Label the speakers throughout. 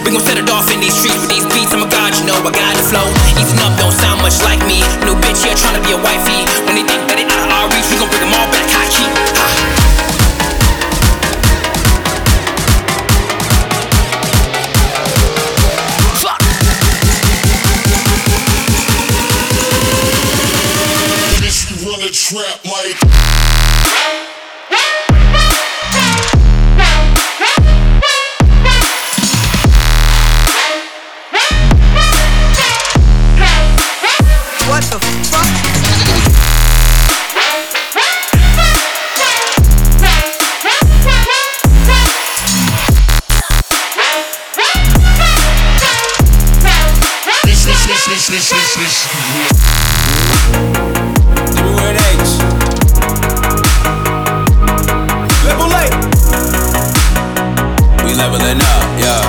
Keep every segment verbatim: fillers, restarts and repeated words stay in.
Speaker 1: We gon' set it off in these streets with these beats. I'm a god, you know I got the flow. Easing up, don't sound much like me. New bitch here tryna be a wifey. When they think that they out of our reach, we gon' bring them all back high key. Ha.
Speaker 2: Trap like
Speaker 3: what the fuck?
Speaker 1: Leveling up, yeah.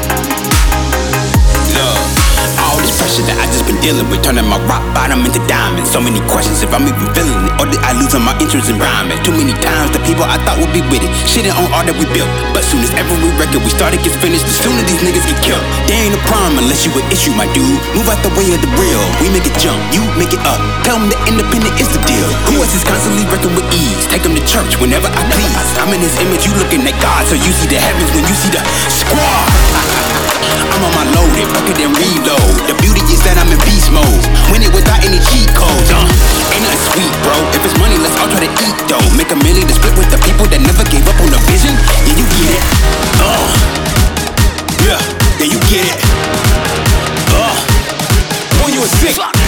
Speaker 1: Look, all this pressure that I just been dealing with, turning my rock bottom into diamonds. So many questions if I'm even feeling it, or did I lose on my interest in rhyming? Too many times the people I thought would be with it, shitting on all that we built. But soon as every record we started gets finished, the sooner these niggas get killed. There ain't a problem unless you an issue, my dude. Move out the way of the real. We make it jump, you make it up. Tell them the independent is the deal. Who else is constantly working with ease? Take them to church whenever I please. I'm in his image, you looking at God, so you see the heavens when you see the squad. I'm on my loaded, bucket and reload. The beauty is that I'm in beast mode. Win it without any cheat codes. Uh, ain't nothing sweet, bro. If it's money, let's all try to eat though. Make a million to split with the people that never gave up on the vision. Yeah, you get it. Uh, yeah, yeah, you get it. Uh, when you a sick.